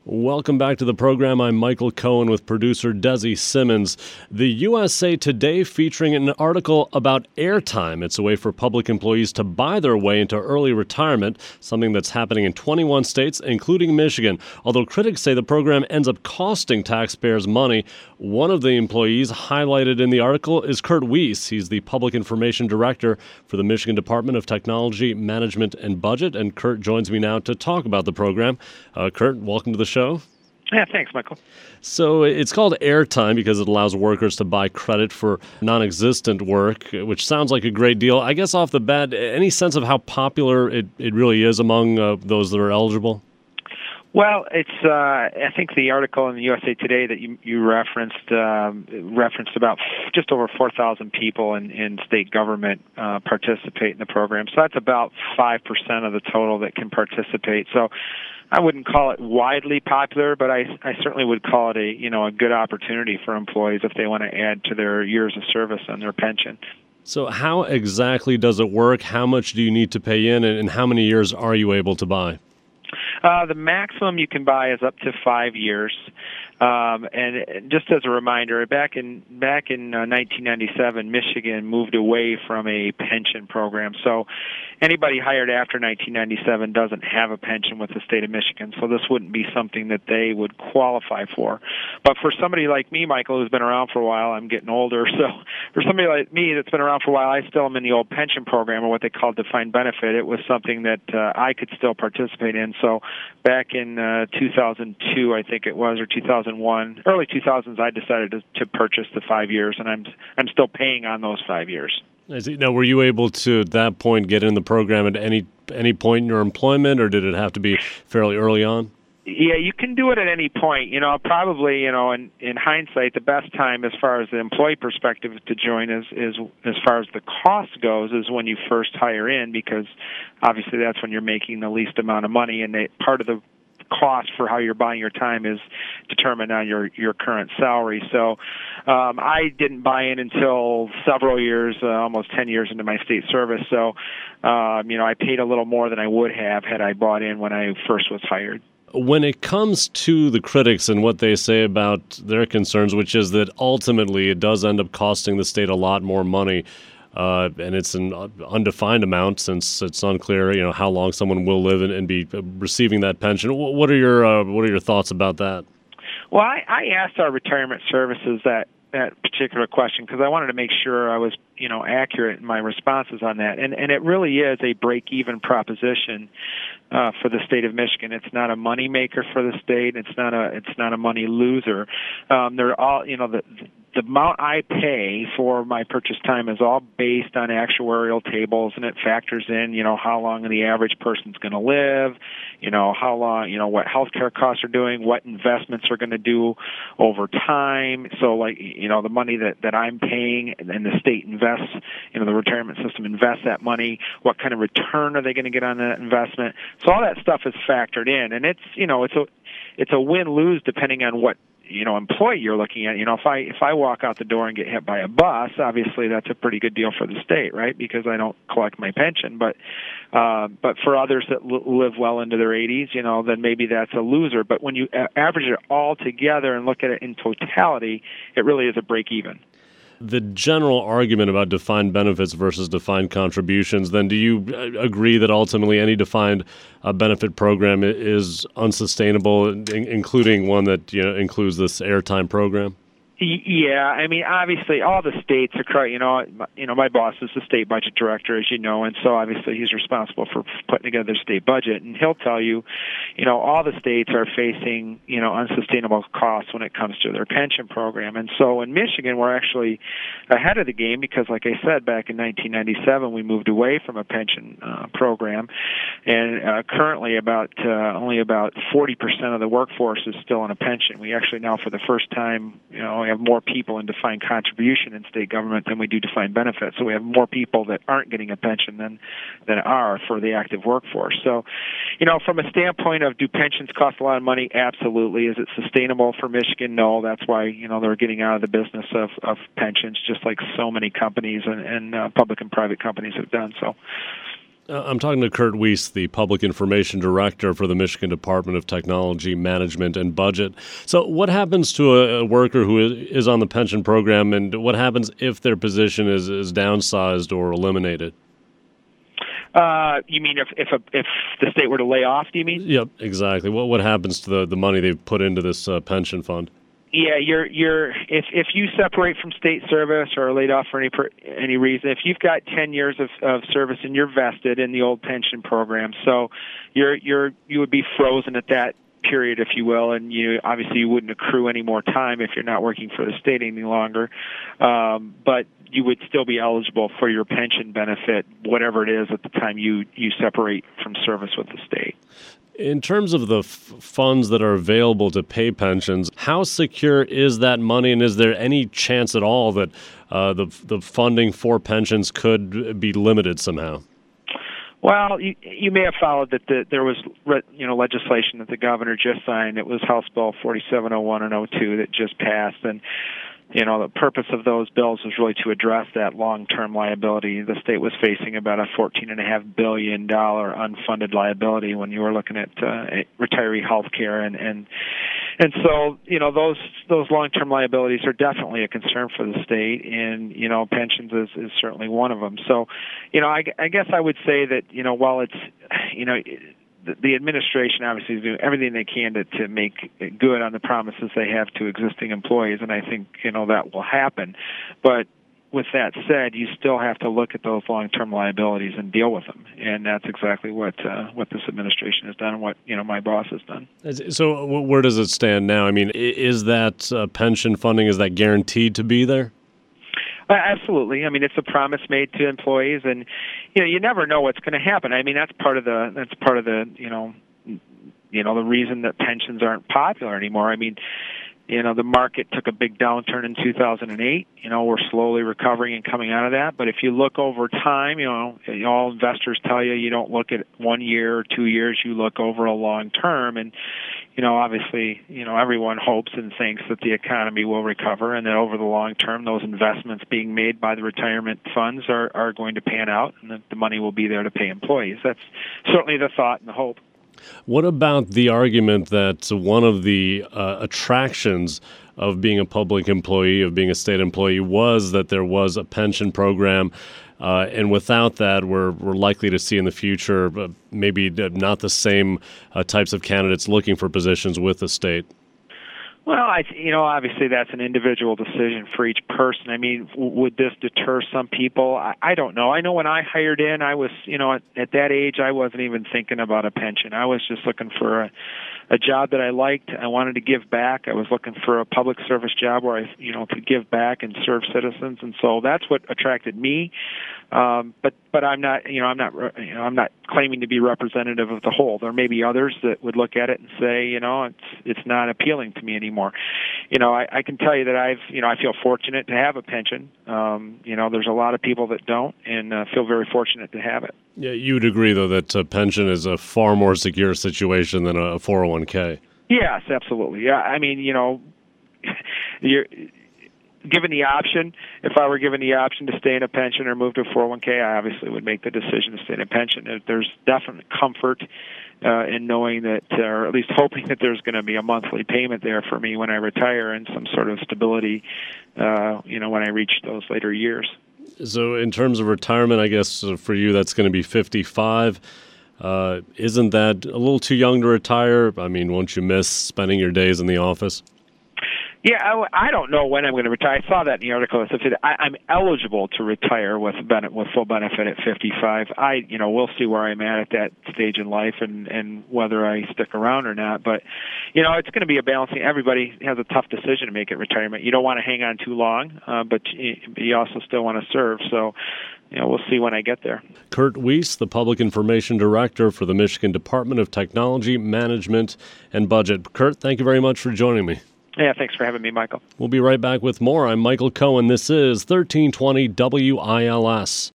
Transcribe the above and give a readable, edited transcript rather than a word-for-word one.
Welcome back to the program. I'm Michael Cohen with producer Desi Simmons. The USA Today featuring an article about airtime. It's a way for public employees to buy their way into early retirement, something that's happening in 21 states, including Michigan. Although critics say the program ends up costing taxpayers money, one of the employees highlighted in the article is Kurt Weiss. He's the Public Information Director for the Michigan Department of Technology, Management, and Budget. And Kurt joins me now to talk about the program. Kurt, welcome to the show. Yeah, thanks, Michael. So it's called airtime because it allows workers to buy credit for non-existent work, which sounds like a great deal. I guess off the bat, any sense of how popular it really is among those that are eligible? Well, it's I think the article in the USA Today that you referenced about just over 4,000 people in state government participate in the program. So that's about 5% of the total that can participate. So I wouldn't call it widely popular, but I certainly would call it a good opportunity for employees if they want to add to their years of service on their pension. So how exactly does it work? How much do you need to pay in, and how many years are you able to buy? The maximum you can buy is up to 5 years. And just as a reminder, back in 1997, Michigan moved away from a pension program. So anybody hired after 1997 doesn't have a pension with the state of Michigan. So this wouldn't be something that they would qualify for. But for somebody like me, Michael, who's been around for a while, I'm getting older. So for somebody like me that's been around for a while, I still am in the old pension program, or what they call defined benefit. It was something that I could still participate in. So back in 2002, I think it was, or 2001, early 2000s, I decided to purchase the 5 years, and I'm still paying on those 5 years. Now, were you able to, at that point, get in the program at any point in your employment, or did it have to be fairly early on? Yeah, you can do it at any point. Probably, in hindsight, the best time as far as the employee perspective to join is as far as the cost goes, is when you first hire in, because obviously that's when you're making the least amount of money, and part of the cost for how you're buying your time is determined on your current salary. So I didn't buy in until several years, almost 10 years into my state service. So, I paid a little more than I would have had I bought in when I first was hired. When it comes to the critics and what they say about their concerns, which is that ultimately it does end up costing the state a lot more money, and it's an undefined amount since it's unclear, how long someone will live and be receiving that pension. What are your thoughts about that? Well, I asked our retirement services that particular question because I wanted to make sure I was, accurate in my responses on that. And it really is a break-even proposition for the state of Michigan. It's not a money maker for the state. It's not a money loser. They're all, the amount I pay for my purchase time is all based on actuarial tables, and it factors in, how long the average person's going to live, how long, what healthcare costs are doing, what investments are going to do over time. So, the money that I'm paying and the state invests, the retirement system invests that money. What kind of return are they going to get on that investment? So all that stuff is factored in, and it's a win-lose depending on what employee you're looking at. If I walk out the door and get hit by a bus, obviously that's a pretty good deal for the state, right? Because I don't collect my pension. But for others that live well into their 80s, then maybe that's a loser. But when you average it all together and look at it in totality, it really is a break even. The general argument about defined benefits versus defined contributions, then do you agree that ultimately any defined benefit program is unsustainable, including one that includes this airtime program? Yeah, obviously, all the states are. My boss is the state budget director, as you know, and so obviously he's responsible for putting together their state budget, and he'll tell you, all the states are facing, unsustainable costs when it comes to their pension program, and so in Michigan we're actually ahead of the game because, like I said, back in 1997 we moved away from a pension program, and currently only about 40% of the workforce is still in a pension. We actually now, for the first time, we have more people in defined contribution in state government than we do defined benefit. So we have more people that aren't getting a pension than are for the active workforce. So, from a standpoint of do pensions cost a lot of money? Absolutely. Is it sustainable for Michigan? No. That's why, they're getting out of the business of pensions, just like so many companies and public and private companies have done so. I'm talking to Kurt Weiss, the Public Information Director for the Michigan Department of Technology, Management, and Budget. So what happens to a worker who is on the pension program, and what happens if their position is downsized or eliminated? You mean if the state were to lay off, do you mean? Yep, exactly. What happens to the money they've put into this pension fund? Yeah, if you separate from state service or are laid off for any reason, if you've got 10 years of service and you're vested in the old pension program, so you would be frozen at that period, if you will, and you wouldn't accrue any more time if you're not working for the state any longer, but you would still be eligible for your pension benefit, whatever it is at the time you separate from service with the state. In terms of the funds that are available to pay pensions, how secure is that money, and is there any chance at all that the funding for pensions could be limited somehow? Well, you may have followed that there was legislation that the governor just signed. It was House Bill 4701 and 02 that just passed, and the purpose of those bills was really to address that long-term liability. The state was facing about a $14.5 billion unfunded liability when you were looking at retiree health care, and so those long-term liabilities are definitely a concern for the state, and pensions is certainly one of them. So I guess I would say that while it's the administration obviously is doing everything they can to make good on the promises they have to existing employees, and I think that will happen. But with that said, you still have to look at those long-term liabilities and deal with them, and that's exactly what this administration has done and what my boss has done. So where does it stand now? I mean, is that pension funding, is that guaranteed to be there? Absolutely. I mean, it's a promise made to employees, and you never know what's going to happen. I mean, that's part of the the reason that pensions aren't popular anymore. I mean, the market took a big downturn in 2008. We're slowly recovering and coming out of that. But if you look over time, all investors tell you don't look at 1 year or 2 years. You look over a long term, and obviously, everyone hopes and thinks that the economy will recover, and that over the long term, those investments being made by the retirement funds are going to pan out, and that the money will be there to pay employees. That's certainly the thought and the hope. What about the argument that one of the attractions of being a public employee, of being a state employee, was that there was a pension program, and without that, we're likely to see in the future maybe not the same types of candidates looking for positions with the state? Well, obviously that's an individual decision for each person. I mean, would this deter some people? I don't know. I know when I hired in, I was, at that age, I wasn't even thinking about a pension. I was just looking for a job that I liked. I wanted to give back. I was looking for a public service job where I, could give back and serve citizens, and so that's what attracted me. But I'm not, I'm not claiming to be representative of the whole. There may be others that would look at it and say, it's not appealing to me anymore. I can tell you that I feel fortunate to have a pension. There's a lot of people that don't, and feel very fortunate to have it. Yeah, you would agree, though, that a pension is a far more secure situation than a 401k. Yes, absolutely. Yeah, I mean, you're given the option. If I were given the option to stay in a pension or move to a 401k, I obviously would make the decision to stay in a pension. There's definite comfort in knowing that, or at least hoping that there's going to be a monthly payment there for me when I retire, and some sort of stability, when I reach those later years. So in terms of retirement, I guess for you that's going to be 55. Isn't that a little too young to retire? I mean, won't you miss spending your days in the office? Yeah, I don't know when I'm going to retire. I saw that in the article. I'm eligible to retire with full benefit at 55. We'll see where I'm at that stage in life, and whether I stick around or not. But, it's going to be a balancing. Everybody has a tough decision to make at retirement. You don't want to hang on too long, but you also still want to serve. So, we'll see when I get there. Kurt Weiss, the Public Information Director for the Michigan Department of Technology, Management, and Budget. Kurt, thank you very much for joining me. Yeah, thanks for having me, Michael. We'll be right back with more. I'm Michael Cohen. This is 1320 WILS.